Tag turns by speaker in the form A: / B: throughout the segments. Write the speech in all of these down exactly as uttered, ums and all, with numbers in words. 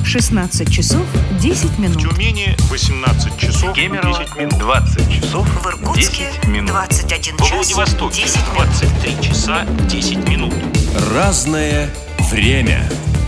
A: шестнадцать часов десять минут.
B: В Тюмени восемнадцать часов десять минут.
C: двадцать часов
A: В Иркутске
C: десять минут.
A: двадцать один
B: Во
A: час
B: Владивостоке
A: десять минут.
B: двадцать три часа десять минут.
C: Разное время.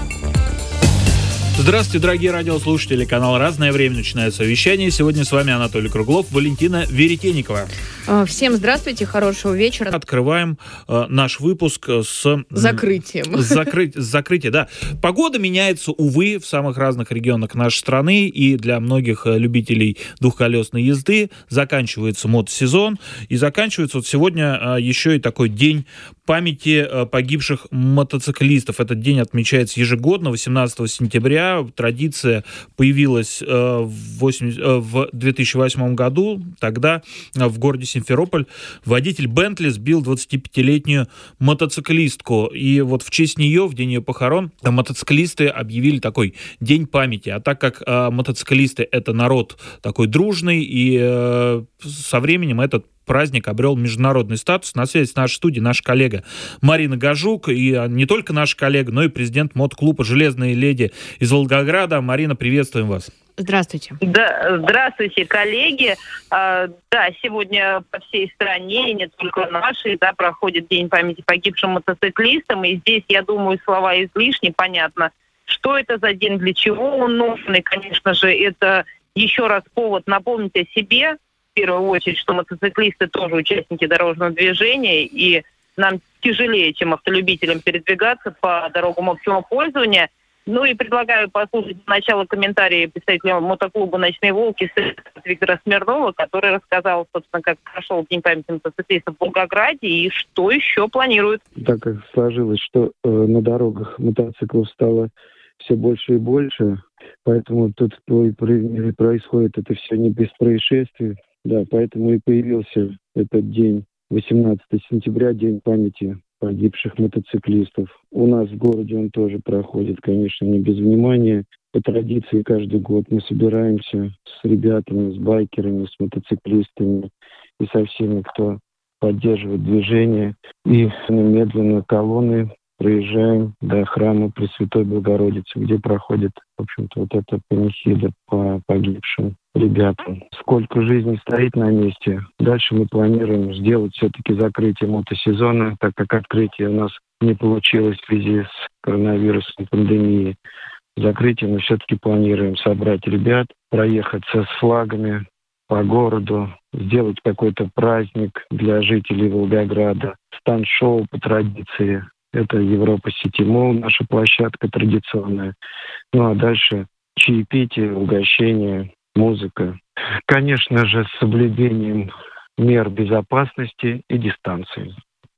D: Здравствуйте, дорогие радиослушатели. Канал «Разное время» начинается вещание. Сегодня с вами Анатолий Круглов, Валентина Веретенникова.
E: Всем здравствуйте, хорошего вечера.
D: Открываем э, наш выпуск с...
E: Закрытием.
D: С, закры... с закрытия, да. Погода меняется, увы, в самых разных регионах нашей страны. И для многих любителей двухколесной езды заканчивается мотосезон. И заканчивается вот сегодня э, еще и такой день памяти э, погибших мотоциклистов. Этот день отмечается ежегодно, восемнадцатого сентября. Традиция появилась э, в, восемьдесят, э, в две тысячи восьмом году. Тогда э, в городе Симферополь водитель Бентли сбил двадцатипятилетнюю мотоциклистку. И вот в честь нее, в день ее похорон, мотоциклисты объявили такой день памяти. А так как э, мотоциклисты — это народ такой дружный, и э, со временем этот праздник обрел международный статус. На связи с нашей студией наша коллега Марина Гажук, и не только наша коллега, но и президент мотоклуба «Железные леди» из Волгограда. Марина, приветствуем вас.
E: Здравствуйте.
F: Да, здравствуйте, коллеги. А, да, сегодня по всей стране, и не только нашей, да, проходит День памяти погибшим мотоциклистам. И здесь, я думаю, слова излишни, понятно, что это за день, для чего он нужен. И, конечно же, это еще раз повод напомнить о себе, в первую очередь, что мотоциклисты тоже участники дорожного движения, и нам тяжелее, чем автолюбителям, передвигаться по дорогам общего пользования. Ну и предлагаю послушать сначала комментарии представителя мотоклуба «Ночные волки» Виктора Смирнова, который рассказал, собственно, как прошел День памяти мотоциклистов в Волгограде и что еще планирует.
G: Так как сложилось, что э, на дорогах мотоциклов стало все больше и больше, поэтому тут происходит это все не без происшествий. Да, поэтому и появился этот день, восемнадцатого сентября, День памяти погибших мотоциклистов. У нас в городе он тоже проходит, конечно, не без внимания. По традиции каждый год мы собираемся с ребятами, с байкерами, с мотоциклистами и со всеми, кто поддерживает движение. И медленно колонны проезжаем до храма Пресвятой Богородицы, где проходит, в общем-то, вот эта панихида по погибшим ребятам. Сколько жизней стоит на месте. Дальше мы планируем сделать все-таки закрытие мотосезона, так как открытие у нас не получилось в связи с коронавирусной пандемией. Закрытие мы все-таки планируем собрать ребят, проехаться с флагами по городу, сделать какой-то праздник для жителей Волгограда, станд-шоу по традиции. Это Европа Сити Молл, наша площадка традиционная. Ну а дальше чаепитие, угощение, музыка. Конечно же, с соблюдением мер безопасности и дистанции.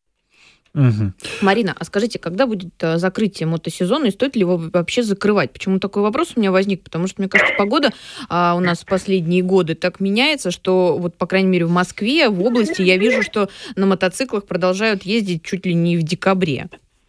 E: Угу. Марина, а скажите, когда будет а, закрытие мотосезона и стоит ли его вообще закрывать? Почему такой вопрос у меня возник? Потому что, мне кажется, погода а, у нас в последние годы так меняется, что вот, по крайней мере, в Москве, в области я вижу, что на мотоциклах продолжают ездить чуть ли не в декабре.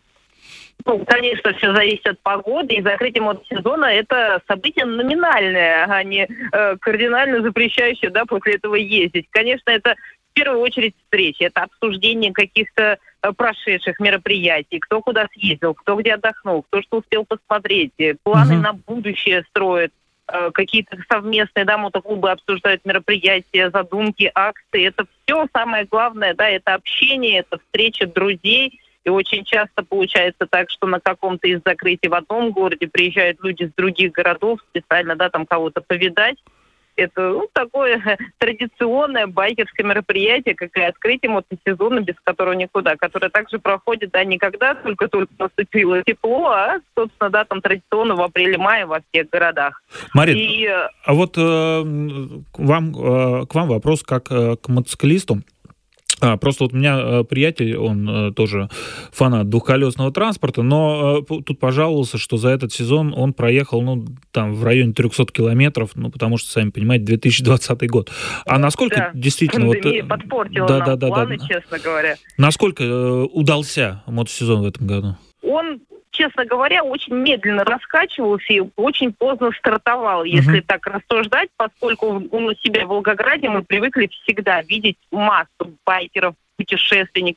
F: Ну, конечно, все зависит от погоды, и закрытие мотосезона – это событие номинальное, а не э, кардинально запрещающее, да, после этого ездить. Конечно, это в первую очередь встречи, это обсуждение каких-то э, прошедших мероприятий, кто куда съездил, кто где отдохнул, кто что успел посмотреть, планы uh-huh. на будущее строят, э, какие-то совместные, да, мотоклубы обсуждают мероприятия, задумки, акции. Это все самое главное, да, это общение, это встреча друзей. И очень часто получается так, что на каком-то из закрытий в одном городе приезжают люди с других городов специально, да, там кого-то повидать. Это ну, такое традиционное байкерское мероприятие, как и открытие мотосезона, без которого никуда, которое также проходит, да, не когда только-только наступило тепло, а, собственно, да, там традиционно в апреле-мае во всех городах.
D: Марин,
F: И...
D: а вот э, к вам, э, к вам вопрос как э, к мотоциклисту. А, просто вот у меня э, приятель, он э, тоже фанат двухколесного транспорта, но э, тут пожаловался, что за этот сезон он проехал, ну, там, в районе триста километров, ну, потому что, сами понимаете, две тысячи двадцатый год. А насколько
F: да,
D: действительно...
F: Пандемия
D: вот,
F: подпортила
D: да,
F: нам
D: да, да,
F: планы,
D: да.
F: честно говоря.
D: Насколько э, удался мотосезон в этом году?
F: Он, честно говоря, очень медленно раскачивался и очень поздно стартовал, если uh-huh. так рассуждать, поскольку у себя в Волгограде мы привыкли всегда видеть массу байкеров, путешественников,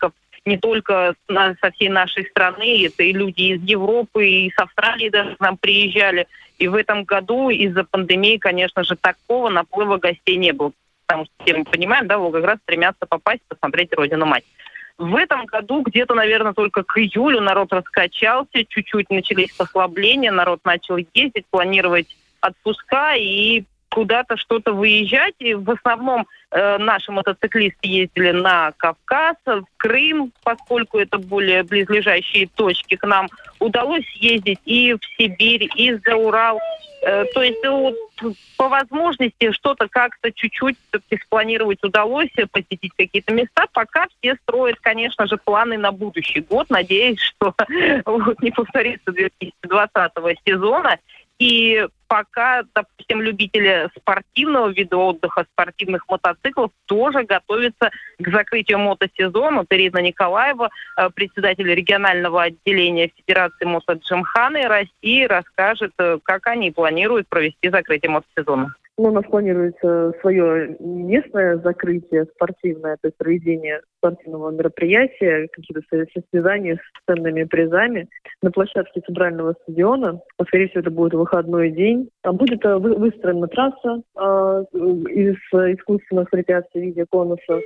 F: не только со всей нашей страны, это и люди из Европы, и с Австралии даже к нам приезжали. И в этом году из-за пандемии, конечно же, такого наплыва гостей не было. Потому что, все мы понимаем, да, Волгоград стремятся попасть, посмотреть Родину-мать. В этом году где-то, наверное, только к июлю народ раскачался, чуть-чуть начались послабления, народ начал ездить, планировать отпуска и куда-то что-то выезжать. И в основном э, наши мотоциклисты ездили на Кавказ, в Крым, поскольку это более близлежащие точки к нам. Удалось ездить и в Сибирь, и за Урал. Э, то есть вот, по возможности что-то как-то чуть-чуть все-таки спланировать удалось, посетить какие-то места. Пока все строят, конечно же, планы на будущий год, надеясь, что вот, не повторится две тысячи двадцатого сезона. И пока, допустим, любители спортивного вида отдыха, спортивных мотоциклов тоже готовятся к закрытию мотосезона. Вот Ирина Николаева, председатель регионального отделения Федерации мотоджимханы России, расскажет, как они планируют провести закрытие мотосезона.
H: Ну, у нас планируется свое местное закрытие спортивное, то есть проведение спортивного мероприятия, какие-то состязания с ценными призами на площадке центрального стадиона. Скорее всего, это будет выходной день. Там будет выстроена трасса э, из искусственных препятствий в виде конусов.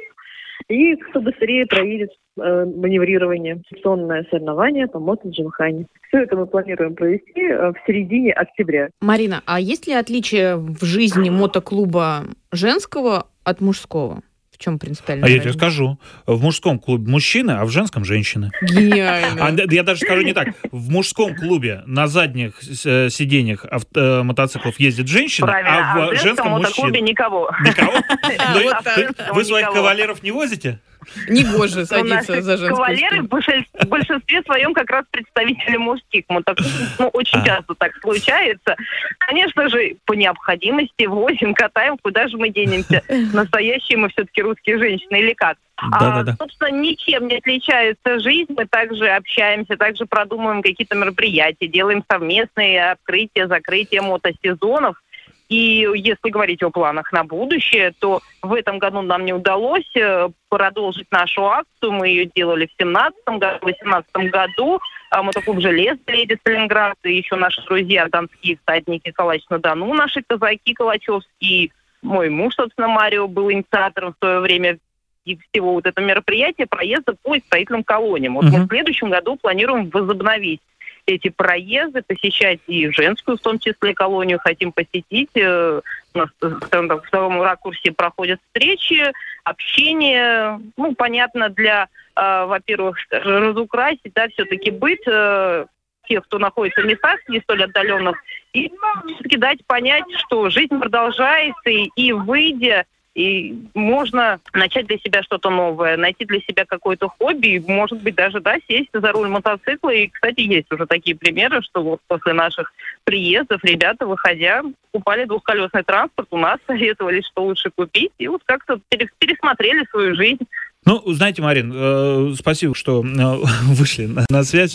H: И кто быстрее проедет э, маневрирование, секционное соревнование по мотоджимхане. Все это мы планируем провести э, в середине октября.
E: Марина, а есть ли отличие в жизни мотоклуба женского от мужского? В чем принципиальная
D: А
E: разница?
D: я тебе скажу. В мужском клубе мужчины, а в женском женщины.
E: Гениально.
D: А, я даже скажу не так. В мужском клубе на задних э, сиденьях авто, мотоциклов ездят женщины,
F: Правильно.
D: а в,
F: а в
D: женском
F: мотоклубе
D: мужчины.
F: никого.
D: Никого?
E: Вот так.
D: Вы своих кавалеров не возите?
E: Негоже садиться за женскую
F: Кавалеры
E: стол.
F: в большинстве своем как раз представители мужских мотоциклов. Ну, очень
D: А.
F: часто так случается. Конечно же, по необходимости возим, катаем, куда же мы денемся. Настоящие мы все-таки русские женщины или как?
D: Да-да-да.
F: А, собственно, ничем не отличается жизнь. Мы также общаемся, также продумываем какие-то мероприятия, делаем совместные открытия, закрытия мотосезонов. И если говорить о планах на будущее, то в этом году нам не удалось продолжить нашу акцию. Мы ее делали в семнадцатом году. В восемнадцатом году мотоклуб «Желез» едет в Сталинград, и еще наши друзья донские всадники Калач-на-Дону, наши казаки калачевские. Мой муж, собственно, Марио, был инициатором в свое время и всего вот этого мероприятия, проезда по строительным колониям. Вот uh-huh. мы в следующем году планируем возобновить эти проезды, посещать и женскую, в том числе, колонию хотим посетить. У нас в втором ракурсе проходят встречи, общение. Ну, понятно, для, э, во-первых, разукрасить, да, все-таки быт э, тех, кто находится в местах не столь отдаленных, и все-таки дать понять, что жизнь продолжается, и, и выйдя, и можно начать для себя что-то новое, найти для себя какое-то хобби, и, может быть, даже, да, сесть за руль мотоцикла. И, кстати, есть уже такие примеры, что вот после наших приездов ребята, выходя, покупали двухколесный транспорт, у нас советовали, что лучше купить, и вот как-то пересмотрели свою жизнь.
D: Ну, знаете, Марин, э, спасибо, что э, вышли на, на связь.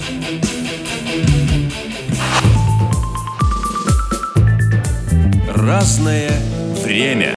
C: Разное время.